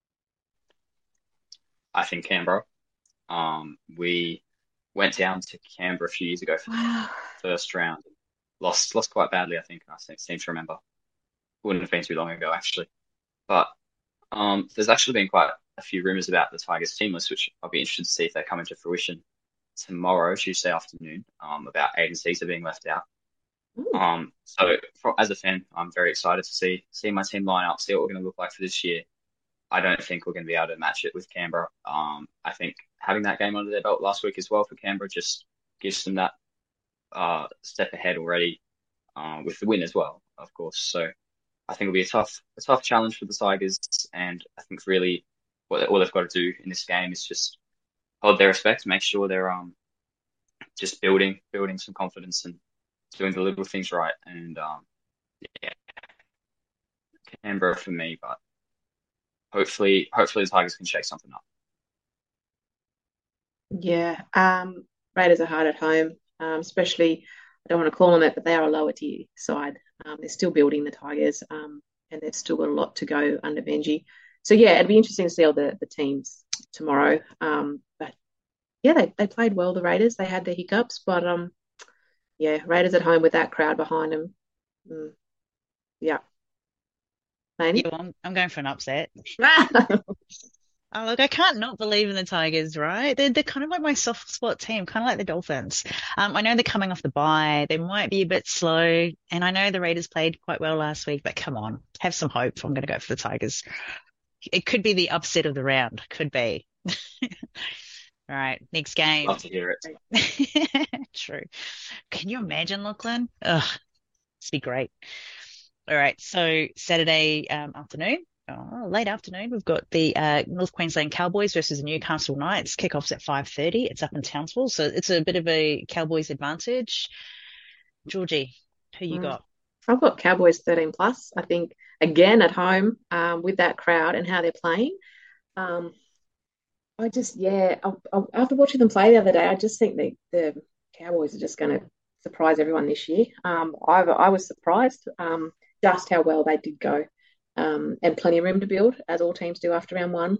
I think Canberra. We went down to Canberra a few years ago for the first round. Lost quite badly, I think. I seem to remember. Wouldn't have been too long ago, actually. But there's actually been quite a few rumours about the Tigers team list, which I'll be interested to see if they come into fruition tomorrow, Tuesday afternoon, about Aiden Caesar being left out. So as a fan, I'm very excited to see my team line up, see what we're going to look like for this year. I don't think we're going to be able to match it with Canberra. I think having that game under their belt last week as well for Canberra just gives them that step ahead already with the win as well, of course. So I think it'll be a tough challenge for the Tigers, and I think really all they've got to do in this game is just hold their respect, make sure they're just building some confidence and doing the little things right. And yeah, Canberra for me, but hopefully the Tigers can shake something up. Yeah, Raiders are hard at home, especially, I don't want to call them it, but they are a lower tier side. They're still building, the Tigers, and they've still got a lot to go under Benji. So yeah, it'd be interesting to see all the teams tomorrow. But yeah, they played well, the Raiders. They had their hiccups, but yeah, Raiders at home with that crowd behind them. Yeah. Yeah, well, I'm going for an upset. Oh, look, I can't not believe in the Tigers, right? They're kind of like my soft spot team, kind of like the Dolphins. I know they're coming off the bye. They might be a bit slow. And I know the Raiders played quite well last week, but come on, have some hope. I'm going to go for the Tigers. It could be the upset of the round. Could be. All right, next game. Love to hear it. True. Can you imagine, Lachlan? Ugh, this would be great. All right. So Saturday afternoon, late afternoon, we've got the North Queensland Cowboys versus the Newcastle Knights. Kickoff's at 5:30. It's up in Townsville, so it's a bit of a Cowboys advantage. Georgie, who you Mm. got? I've got Cowboys 13 plus. I think again at home with that crowd and how they're playing. Um, after watching them play the other day, I just think the Cowboys are just going to surprise everyone this year. I was surprised just how well they did go, and plenty of room to build, as all teams do after round one.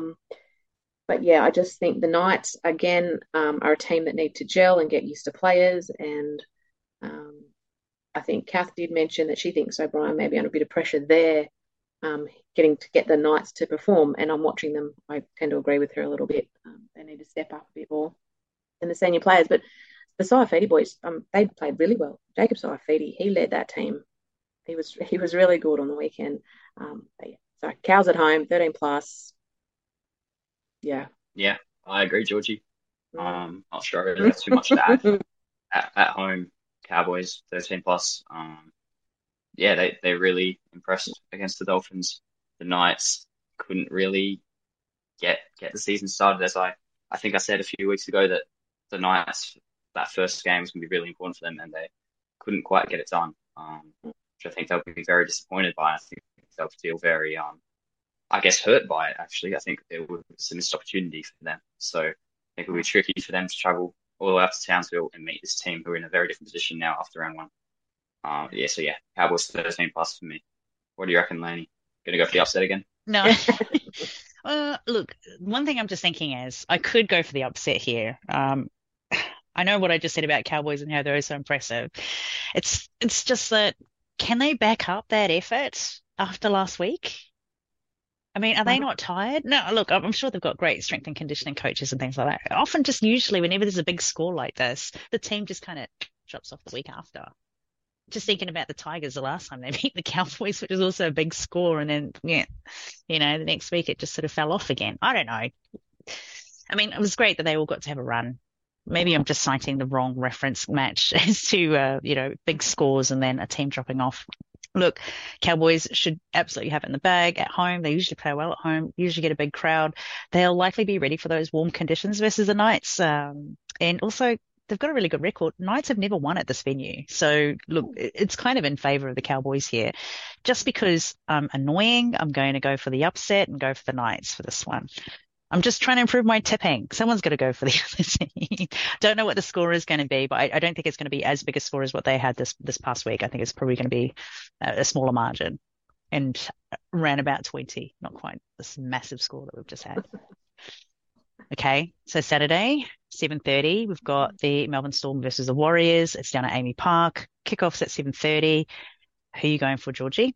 But yeah, I just think the Knights again are a team that need to gel and get used to players. And um, I think Kath did mention that she thinks O'Brien may be under a bit of pressure there, getting to get the Knights to perform. And I'm watching them. I tend to agree with her a little bit. They need to step up a bit more than the senior players. But the Saifiti boys, they played really well. Jacob Saifiti, he led that team. He was really good on the weekend. Yeah. So Cows at home, 13 plus. Yeah. Yeah, I agree, Georgie. Mm. Not sure I really have too much to add. At home, Cowboys 13 plus. Yeah, they really impressed against the Dolphins. The Knights couldn't really get the season started, as I think I said a few weeks ago that the Knights, that first game was going to be really important for them, and they couldn't quite get it done. Which I think they'll be very disappointed by. I think they'll feel very I guess hurt by it. Actually, I think there was a missed opportunity for them. So I think it will be tricky for them to travel all the way up to Townsville and meet this team who are in a very different position now after round one. So Cowboys 13 plus for me. What do you reckon, Laney? Gonna go for the upset again? No. Look, one thing I'm just thinking is I could go for the upset here. I know what I just said about Cowboys and how they're so impressive. It's just that can they back up that effort after last week? I mean, are they not tired? No, look, I'm sure they've got great strength and conditioning coaches and things like that. Often, just usually, whenever there's a big score like this, the team just kind of drops off the week after. Just thinking about the Tigers the last time they beat the Cowboys, which was also a big score, and then the next week it just sort of fell off again. I don't know. I mean, it was great that they all got to have a run. Maybe I'm just citing the wrong reference match as to big scores and then a team dropping off. Look, Cowboys should absolutely have it in the bag at home. They usually play well at home, usually get a big crowd. They'll likely be ready for those warm conditions versus the Knights. And also, they've got a really good record. Knights have never won at this venue. So, look, it's kind of in favor of the Cowboys here. Just because I'm annoying, I'm going to go for the upset and go for the Knights for this one. I'm just trying to improve my tipping. Someone's got to go for the other team. Don't know what the score is going to be, but I don't think it's going to be as big a score as what they had this past week. I think it's probably going to be a smaller margin and around about 20, not quite this massive score that we've just had. Okay, so Saturday, 7:30, we've got the Melbourne Storm versus the Warriors. It's down at Amy Park. Kickoff's at 7:30. Who are you going for, Georgie?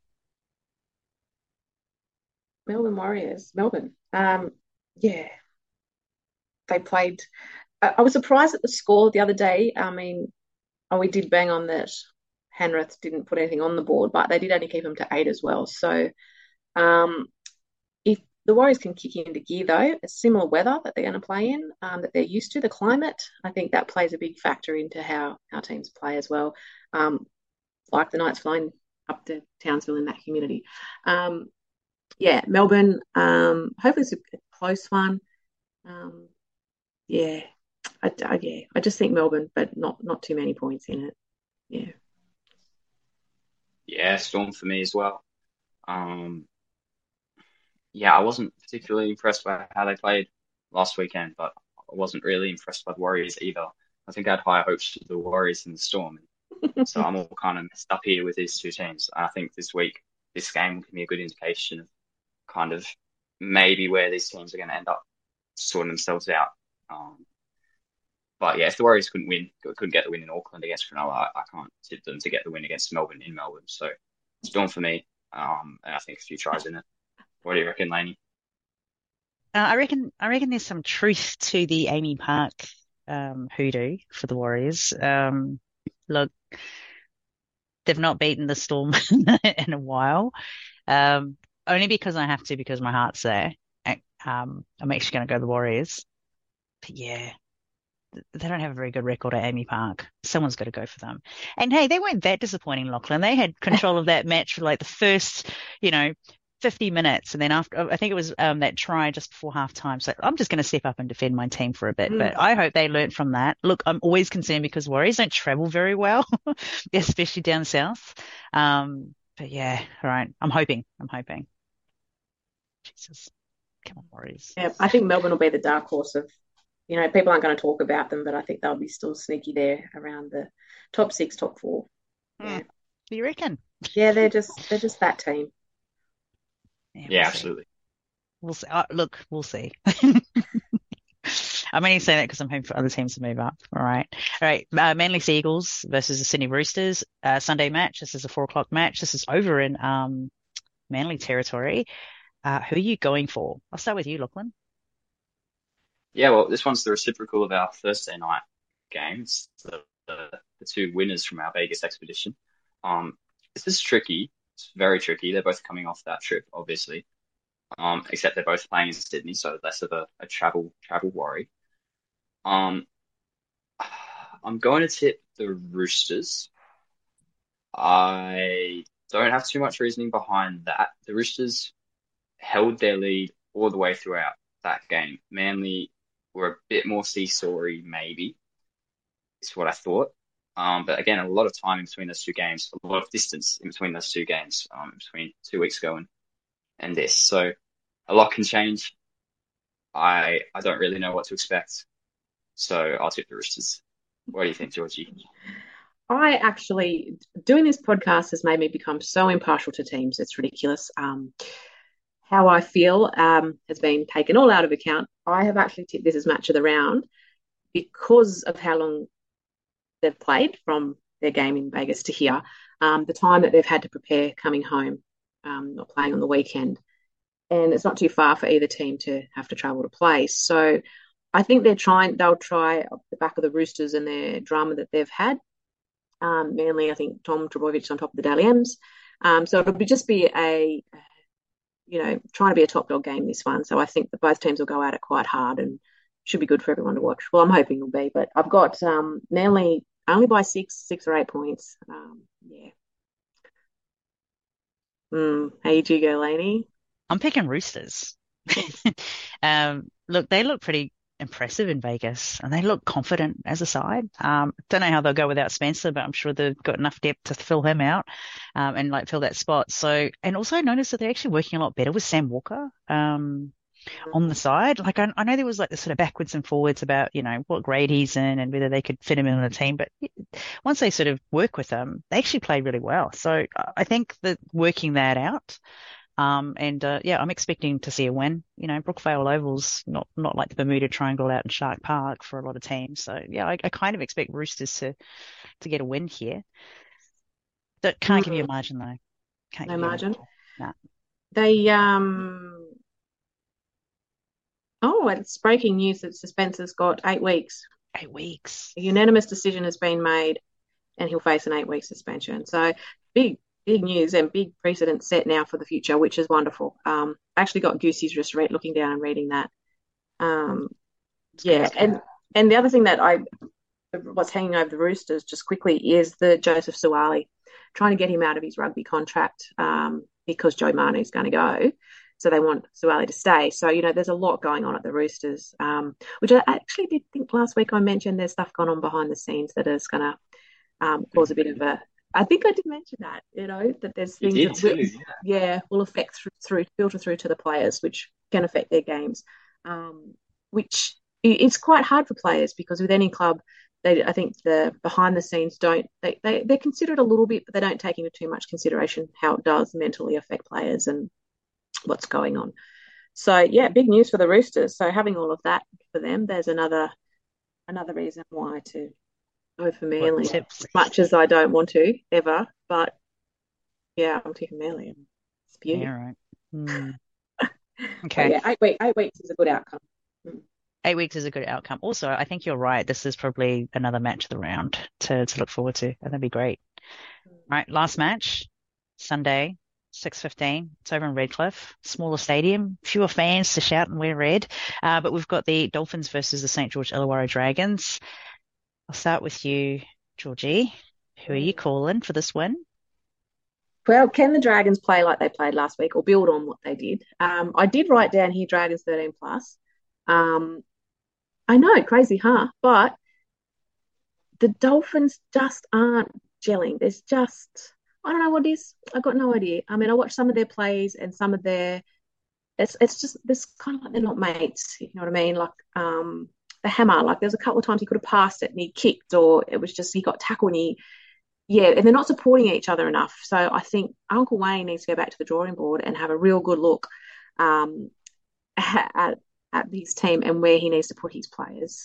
Melbourne Warriors, Melbourne. Yeah, they played. I was surprised at the score the other day. I mean, we did bang on that Hanrath didn't put anything on the board, but they did only keep them to 8 as well. So um, if the Warriors can kick into gear, though, it's similar weather that they're going to play in, that they're used to, the climate, I think that plays a big factor into how our teams play as well. Like the Knights flying up to Townsville in that humidity. Melbourne, hopefully it's a close one. Um, yeah, I just think Melbourne, but not too many points in it. Yeah. Yeah, Storm for me as well. Um, I wasn't particularly impressed by how they played last weekend, but I wasn't really impressed by the Warriors either. I think I had higher hopes for the Warriors and the Storm. So I'm all kind of messed up here with these two teams. And I think this week, this game will give me a good indication of kind of maybe where these teams are going to end up sorting themselves out. But yeah, if the Warriors couldn't get the win in Auckland against Cronulla, I can't tip them to get the win against Melbourne in Melbourne. So Storm for me, and I think a few tries in it. What do you reckon, Laney? I reckon there's some truth to the Amy Park hoodoo for the Warriors. Look, they've not beaten the Storm in a while. Only because I have to, because my heart's there. I'm actually going to go the Warriors. But yeah, But they don't have a very good record at Amy Park. Someone's got to go for them. And hey, they weren't that disappointing, Lachlan. They had control of that match for like the first, you know, 50 minutes. And then after, I think it was that try just before half time. So I'm just going to step up and defend my team for a bit. But I hope they learnt from that. Look, I'm always concerned because Warriors don't travel very well, especially down south. But yeah, all right. I'm hoping. Jesus. Come on, Warriors. Yeah, I think Melbourne will be the dark horse of, people aren't going to talk about them, but I think they'll be still sneaky there around the top 6, top 4. Yeah. You reckon? Yeah, they're just that team. Yeah, absolutely. We'll see. Look, we'll see. I'm only saying that because I'm hoping for other teams to move up. All right. Manly Sea Eagles versus the Sydney Roosters. Sunday match. This is a 4:00 match. This is over in Manly territory. Who are you going for? I'll start with you, Lachlan. Yeah, well, this one's the reciprocal of our Thursday night games. The two winners from our Vegas expedition. This is tricky. It's very tricky. They're both coming off that trip, obviously. Except they're both playing in Sydney, so less of a travel worry. I'm going to tip the Roosters. I don't have too much reasoning behind that. The Roosters held their lead all the way throughout that game. Manly were a bit more seesawy, maybe, is what I thought. But again, a lot of time in between those two games, a lot of distance in between those two games, between 2 weeks ago and this. So a lot can change. I don't really know what to expect. So I'll tip the Roosters. What do you think, Georgie? I actually, doing this podcast has made me become so impartial to teams. It's ridiculous. How I feel has been taken all out of account. I have actually tipped this as match of the round because of how long they've played from their game in Vegas to here, the time that they've had to prepare coming home, not playing on the weekend. And it's not too far for either team to have to travel to play. So I think they'll try off the back of the Roosters and their drama that they've had. Manly, I think Tom Trbojevic on top of the Dally M's. So it'll just be trying to be a top dog game, this one. So I think that both teams will go at it quite hard and should be good for everyone to watch. Well, I'm hoping it'll be, but I've got Manly only by 6 or 8 points. Yeah. How you do go, Lainey? I'm picking Roosters. Look, they look pretty impressive in Vegas and they look confident as a side. Don't know how they'll go without Spencer, but I'm sure they've got enough depth to fill him out and like fill that spot. So, and also I noticed that they're actually working a lot better with Sam Walker on the side. Like I know there was like this sort of backwards and forwards about, what grade he's in and whether they could fit him in on the team. But once they sort of work with him, they actually play really well. So I think that working that out. I'm expecting to see a win. Brookvale Oval's not like the Bermuda Triangle out in Shark Park for a lot of teams. So yeah, I kind of expect Roosters to get a win here. That can't give you a margin though. No margin. No. They it's breaking news that Spencer's got 8 weeks. 8 weeks. A unanimous decision has been made, and he'll face an 8-week suspension. So big news and big precedent set now for the future, which is wonderful. I actually got goosies just looking down and reading that. And the other thing that what's hanging over the Roosters just quickly is the Joseph Suaalii, trying to get him out of his rugby contract because Joe Manu's going to go. So they want Suaalii to stay. So, there's a lot going on at the Roosters, which I actually did think last week I mentioned there's stuff going on behind the scenes that is going to cause a bit of a... I think I did mention that, that there's things that will affect filter through to the players, which can affect their games, which it's quite hard for players because with any club, I think the behind the scenes they're considered a little bit, but they don't take into too much consideration how it does mentally affect players and what's going on. So yeah, big news for the Roosters. So having all of that for them, there's another reason why to go for Manly, as much as I don't want to ever, but yeah, I'm taking Manly. It's beautiful. Yeah, right. Okay. Yeah, 8 weeks is a good outcome. 8 weeks is a good outcome. Also, I think you're right. This is probably another match of the round to look forward to. That'd be great. All right, last match, Sunday, 6:15. It's over in Redcliffe, smaller stadium, fewer fans to shout and wear red. But we've got the Dolphins versus the St. George Illawarra Dragons. I'll start with you, Georgie. Who are you calling for this win? Well, can the Dragons play like they played last week or build on what they did? I did write down here Dragons 13 plus. Um, I know, crazy, huh? But the Dolphins just aren't gelling. There's just, I don't know what it is. I've got no idea. I mean, I watched some of their plays and some of their, it's just, this kind of like they're not mates. You know what I mean? Like, the hammer, like there's a couple of times he could have passed it and he kicked, or it was just he got tackled and and they're not supporting each other enough. So I think Uncle Wayne needs to go back to the drawing board and have a real good look um, at his team and where he needs to put his players.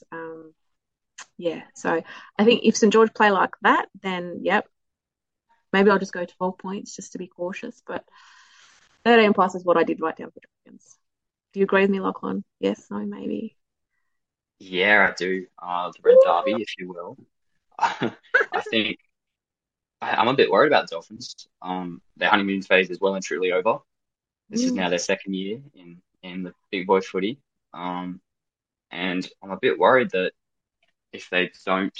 So I think if St George play like that, then yep, maybe I'll just go 12 points just to be cautious. But 13 plus is what I did write down for Dragons. Do you agree with me, Lachlan? Yes, no, maybe. Yeah, I do. The Red Derby, if you will. I think I'm a bit worried about the Dolphins. Their honeymoon phase is well and truly over. This is now their second year in the big boy footy. And I'm a bit worried that if they don't,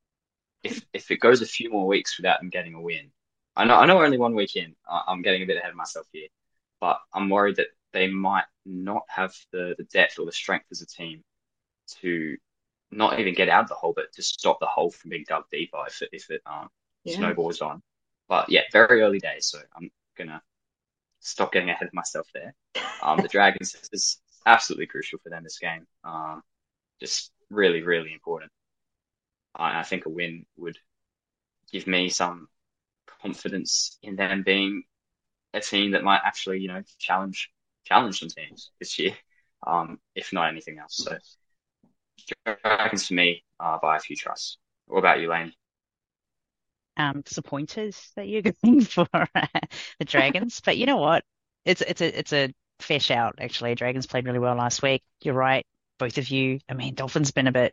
if it goes a few more weeks without them getting a win, I know only 1 week in, I'm getting a bit ahead of myself here, but I'm worried that they might not have the depth or the strength as a team to not even get out of the hole, but to stop the hole from being dug deeper if it snowballs on. But yeah, very early days, so I'm gonna stop getting ahead of myself there. The Dragons is absolutely crucial for them this game. Just really, really important. I think a win would give me some confidence in them being a team that might actually, challenge some teams this year, if not anything else. So Dragons for me by a few trusts. What about you, Lainey? Disappointed that you're going for the Dragons, but you know what? It's a fair shout actually. Dragons played really well last week. You're right, both of you. I mean, Dolphins been a bit,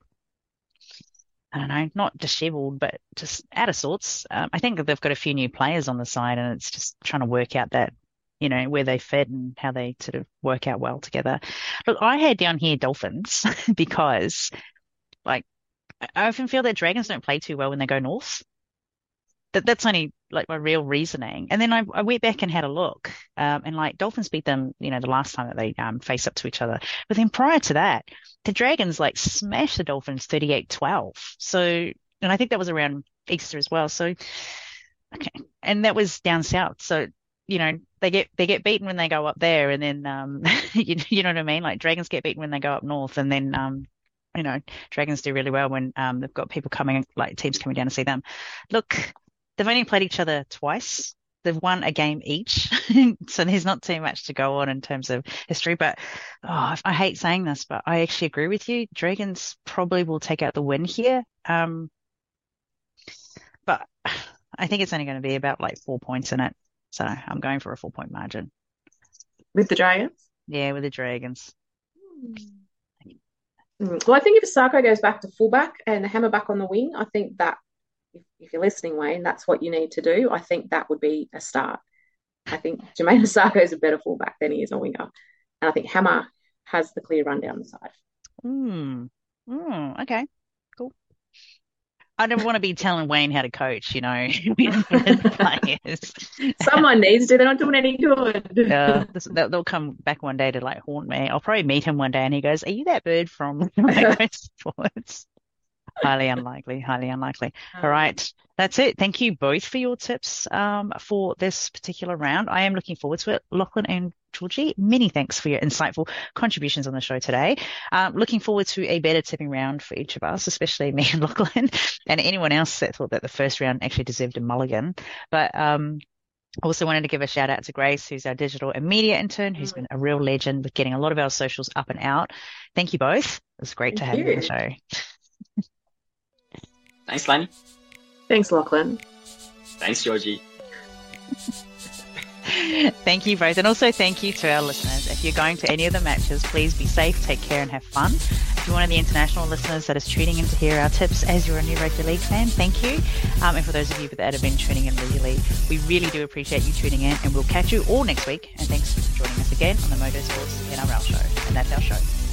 I don't know, not disheveled, but just out of sorts. I think that they've got a few new players on the side, and it's just trying to work out that, where they fit and how they sort of work out well together. Look, I had down here Dolphins because, like, I often feel that Dragons don't play too well when they go north. That's only like my real reasoning. And then I went back and had a look, and like Dolphins beat them, the last time that they faced up to each other. But then prior to that, the Dragons like smashed the Dolphins 38-12. So, and I think that was around Easter as well. So, okay, and that was down south. So, they get beaten when they go up there, and then you know what I mean? Like Dragons get beaten when they go up north, and then Dragons do really well when they've got people coming, like teams coming down to see them. Look. They've only played each other twice. They've won a game each. So there's not too much to go on in terms of history. But I hate saying this, but I actually agree with you. Dragons probably will take out the win here. But I think it's only going to be about like 4 points in it. So I'm going for a 4-point margin. With the Dragons? Yeah, with the Dragons. Well, I think if Asako goes back to fullback and the hammer back on the wing, I think that if you're listening, Wayne, that's what you need to do. I think that would be a start. I think Jermaine Asako is a better fullback than he is a winger. And I think Hammer has the clear run down the side. Okay, cool. I don't want to be telling Wayne how to coach, players. Someone needs to. They're not doing any good. They'll come back one day to like haunt me. I'll probably meet him one day and he goes, "Are you that bird from Sports?" Highly unlikely. All right. That's it. Thank you both for your tips for this particular round. I am looking forward to it. Lachlan and Georgie, many thanks for your insightful contributions on the show today. Looking forward to a better tipping round for each of us, especially me and Lachlan, and anyone else that thought that the first round actually deserved a mulligan. But also wanted to give a shout out to Grace, who's our digital and media intern, who's been a real legend with getting a lot of our socials up and out. Thank you both. It was great to have you on the show. Thanks, Lainey. Thanks, Lachlan. Thanks, Georgie. Thank you both. And also thank you to our listeners. If you're going to any of the matches, please be safe, take care and have fun. If you're one of the international listeners that is tuning in to hear our tips as you're a new rugby league fan, thank you. And for those of you that have been tuning in regularly, we really do appreciate you tuning in, and we'll catch you all next week. And thanks for joining us again on the Motorsports NRL show. And that's our show.